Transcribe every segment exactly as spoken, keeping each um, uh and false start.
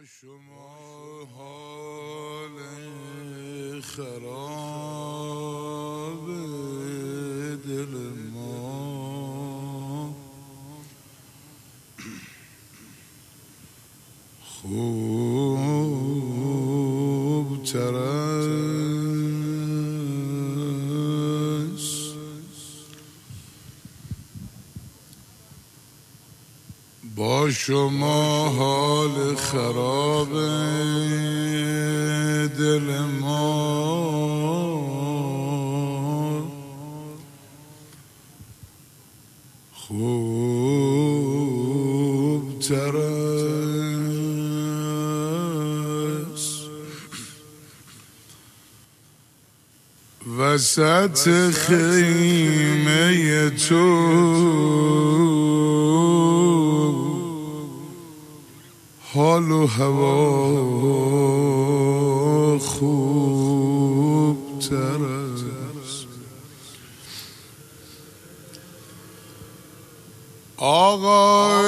شما حال خراب دل ما خوب تر است با شما حال خراب دل ما خوب تر است وسط خیمه تو حال و هوا خوب تر است آقا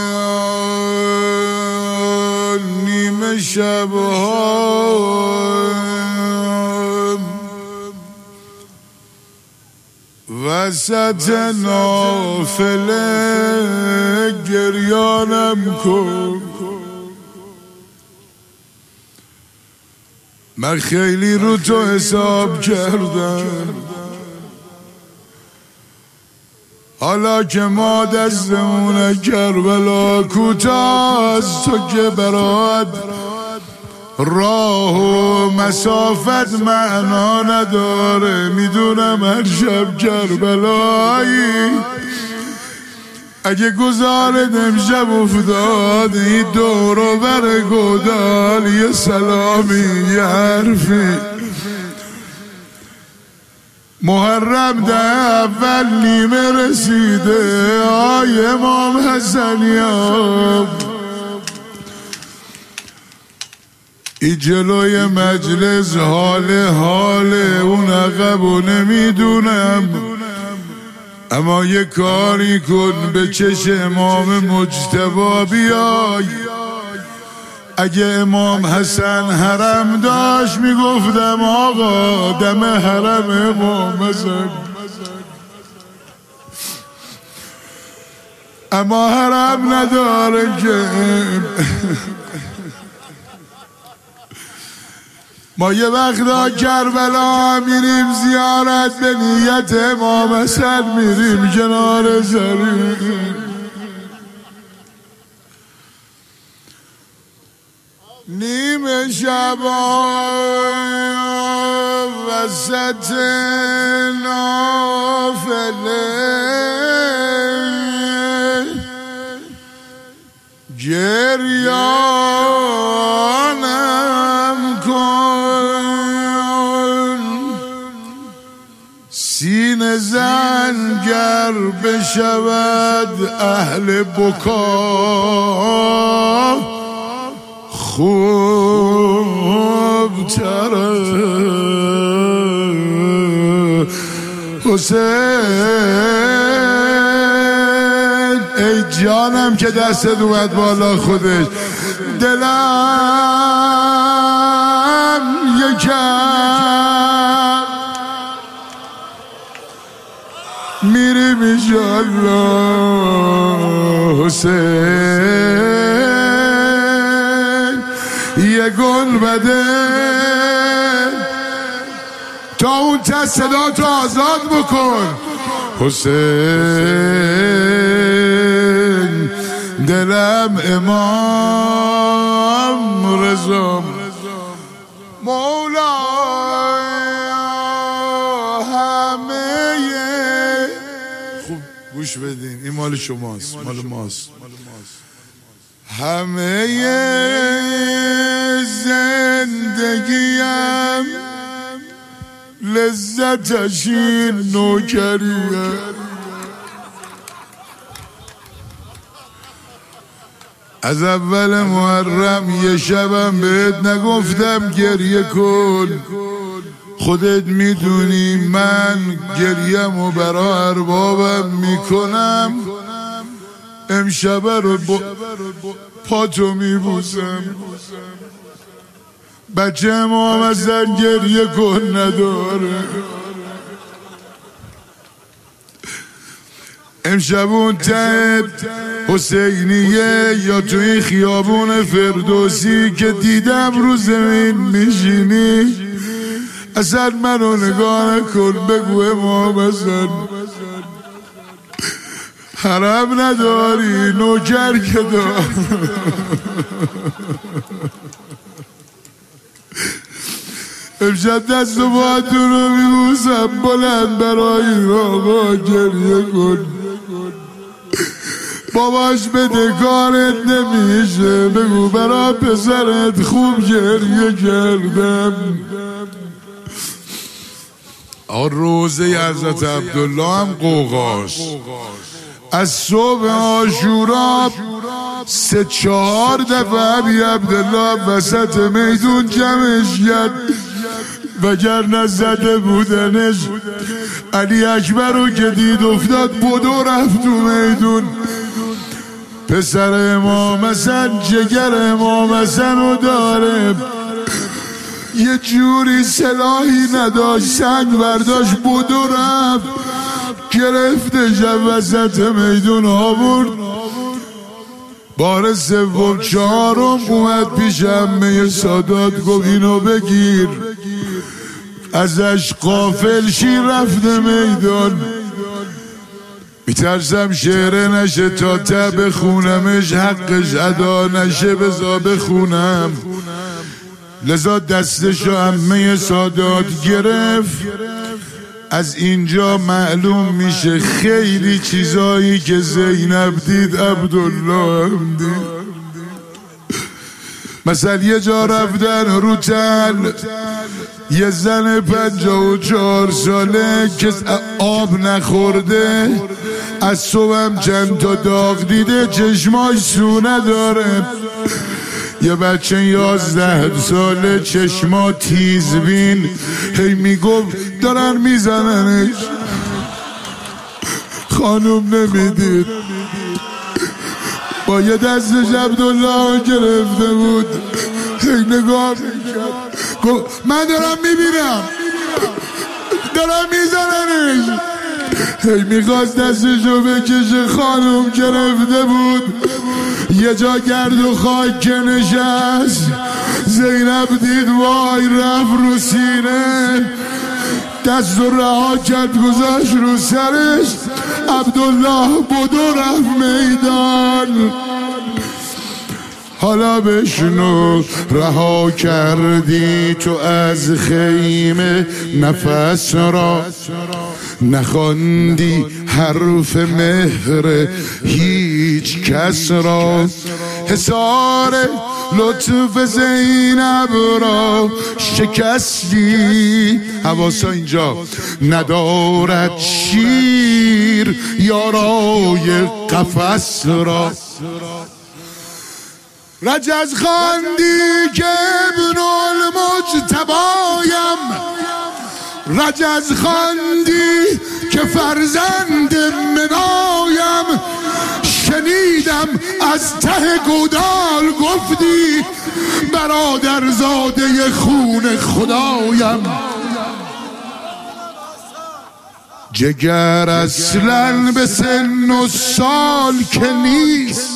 نیمه شبها وسط نافله گریانم کن من خیلی رو تو حساب کردم حالا که ما دستمون کربلا کوتاه از تو که برات راه و مسافت معنا نداره میدونم هر شب کربلایی اگه گذارت امشب افتاد این دور و بر گودال یه سلامی یه حرفی محرم ده اول نیمه رسیده آی امام حسنیاب ای جلوی مجلس حال حال اون عقبو نمیدونم اما یه کاری کن به چش امام مجتبی بیای اگه امام حسن حرم داشت میگفتم آقا دم حرم امام حسن اما حرم نداره که ما یه وقتا کربلا میریم زیارت به نیت امام حسن میریم کنار زرین نیمه شبا وسط نافله گریانم کن سینه زنگر بشود اهل بکا خوب تر حسین ای جانم که دستت اومد بالا خودش دلم یکم میریم انشالله حسین یه گل بده تا اون تا صدا تو آزاد بکن حسین دلم امام رضا مولا همه خوب گوش بدین این مال شماست مال ماست همه زندگیم لذتش این نوکریه از اول محرم یه شبم بهت نگفتم گریه کن خودت میدونی من گریم و برا اربابم میکنم امشب رو با پاتو میبوسم. بچه امام حسن گریه کن نداره. امشب اون ته حسینیه یا تو این خیابون فردوسی که دیدم رو زمین میشینی، اصلا منو نگاه نکن، بگو امام حسن حرم نداری نوکر که دار. امشب دست و باتون رو میبوسم بلند برای این آقا گریه کن. باباش بده کارت نمیشه، بگو برا پسرت خوب گریه کردم. روزه حضرت عبدالله هم قوقاست. از صبح عاشورا سه چهار دفعه عبی عبدالله وسط میدون جمعش کرد، وگرنه زده بودنش. علی اکبر رو که دید افتاد بدو رفت تو میدون. پسر امام حسن جگر امام حسن رو داره، یه جوری سلاحی نداشت، سنگ برداشت بدو رفت، گرفتش وسط میدون آورد. بار سوم چهارم اومد پیش عمه سادات، گفت اینو بگیر. ازش غافل شی رفته میدان. میترسم شعره نشه تا ته بخونمش، حقش ادا نشه بزا بخونم. لذا دستشو عمه سادات گرفت. از اینجا معلوم میشه خیلی چیزایی که زینب دید عبدالله هم دید. مثلا یه جا رفتن رو تل، یه زن پنجاه و چهار ساله که آب نخورده، از صبحم چند تا داغ دیده، چشماش سو نداره. یه بچه یازده ساله چشما تیزبین، هی میگفت دارن میزننش. خانوم نمیدید، با یه دستش عبدالله گرفته بود، هی نگاه میکرد، گفت من دارم میبینم دارم میزننش. هی میخواست دستشو بکشه، خانوم گرفته بود. یه جا گرد و خاک که نشست، زینب دید وای، رفت رو سینه، دست رو رها کرد گذاشت رو سرش. عبدالله بدو رفت میدان. حالا بشنو رها کردی تو از خیمه نفس را، نخواندی حرف مهر هیچ کس را. حصار لطف زینب را شکستی. حواسا اینجا ندارد شیر یارای قفس را. رجز خواندی که ابن المجتبایم، رجز خواندی که فرزند منایم. شنیدم از ته گودال گفتی برادر زاده خون خدایم. جگر اصلا به سن و سال که نیست،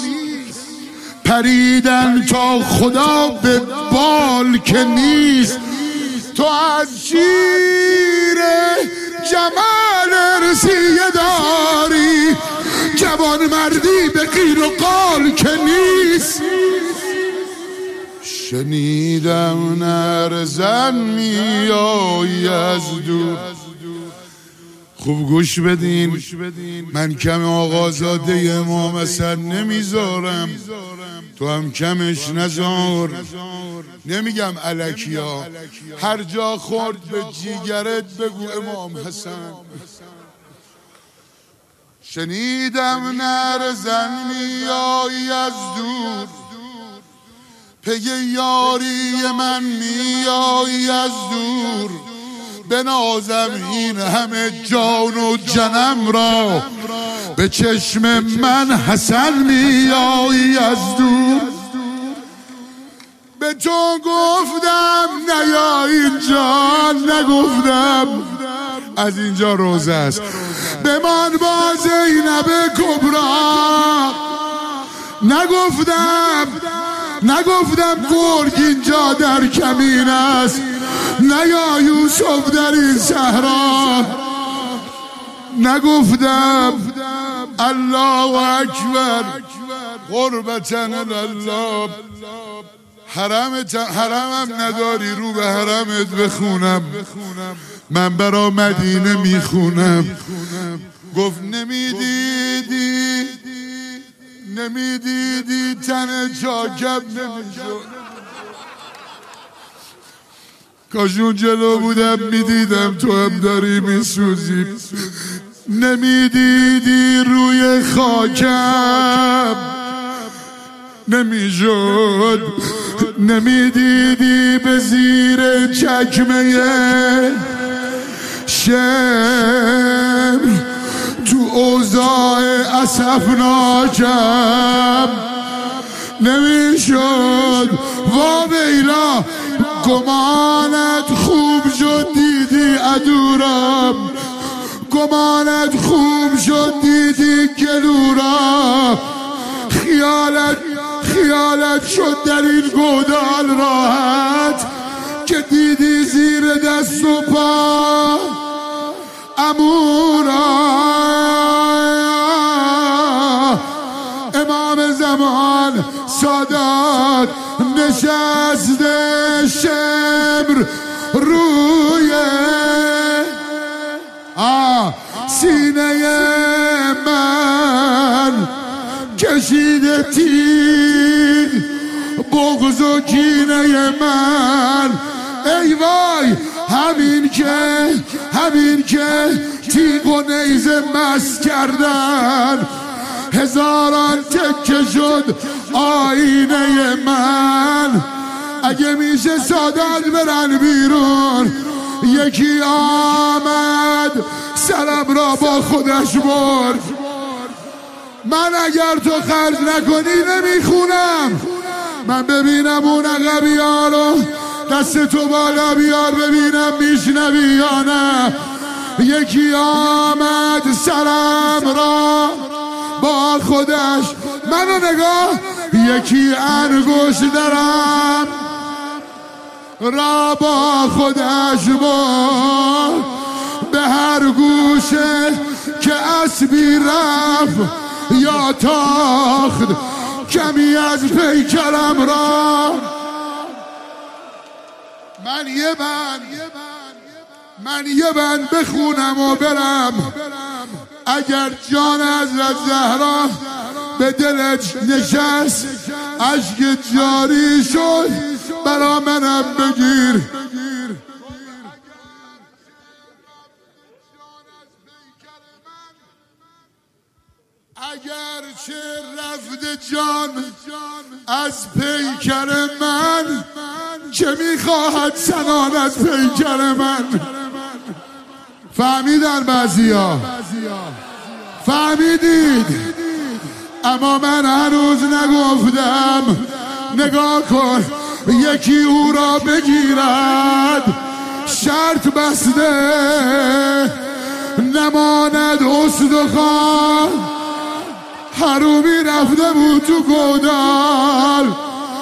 پریدن تا خدا به بال که نیست. تو از شیر جمال ارسیه داری، جوان مردی به قیر و قال که نیست. شنیدم نرزن میایی از دور. خوب گوش بدین، من کم آقازاده امام حسن نمیذارم، تو هم کمش نذار. نمیگم الکیا، هر جا خورد به جیگرت بگو امام حسن. شنیدم نرزن میایی از دور، پی یاری من میایی از دور. بنازم این همه جان و جنم را، به چشم من حسن میایی از دور. به تو گفتم نیا اینجا، نگفتم از اینجا روزه است. بمان با زینب کبرا، نگفتم نگفتم گرگ اینجا در کمین است، نیا یوسف در این صحرا. نگفتم الله اکبر قربتن الله. حرمت حرمم نداری رو به حرمت بخونم، من برا مدینه میخونم. گفت نمیدیدی نمیدیدی تن چاکب نمیشد، کاش اون جلو بودم میدیدم تو هم داری میسوزی. نمیدیدی روی خاکم نمیشد، نمیدیدی به زیر چکمه شم تو اوضاع اسفناکم نمیشد. وا بیلا گمانت خوب شد دیدی ادورم، گمانت خوب شد دیدی گلورا. خیالت خیالت شد در این گودال راحت که دیدی زیر دست و پا امورا. امام زمان سادات نشسته شمر روی آه سینه من، کشیده تیر بغض و کینه من. ای وای همین که همین که تیغ و نیزه مست کردن، هزاران تکه شد آینه من. اگه میشه سادات برن بیرون. یکی آمد سرم را با خودش برد، من اگر تو خرج نکنی نمیخونم. من ببینم اون عقبی‌ها رو دست تو بالا بیار ببینم میشنوی یا نه. یکی آمد سرم را با خودش، منو نگاه. یکی انگشت درم را با خودش برد، به هر گوشه که اسبی رفت یا تاخت کمی از پیکرم را. من یه بند من یه بند بخونم و برم. اگر جان حضرت زهرا به دلت نشست اشک جاری شد برا منم بگیر. اگر چه رفت جان از پیکر من، چه میخواهد سنان از پیکر من. فهمیدن بعضیا؟ فهمیدید؟ اما من هنوز نگفتم. نگاه کن یکی او را بگیرد شرط بسته نماند استخوان. حرومی رفته بود تو گودال.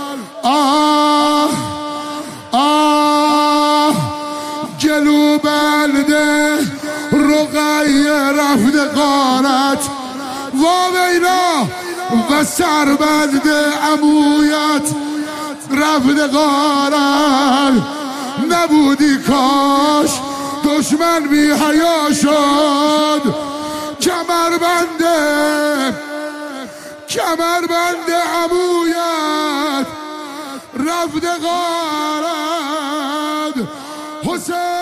آه آه گلو بلده رقیه رفته قارت وا ویلا و سربنده عمویت رفته قارت. نبودی کاش دشمن بی حیا شد. کمربنده کمربنده عمویت رفته غارت. حسین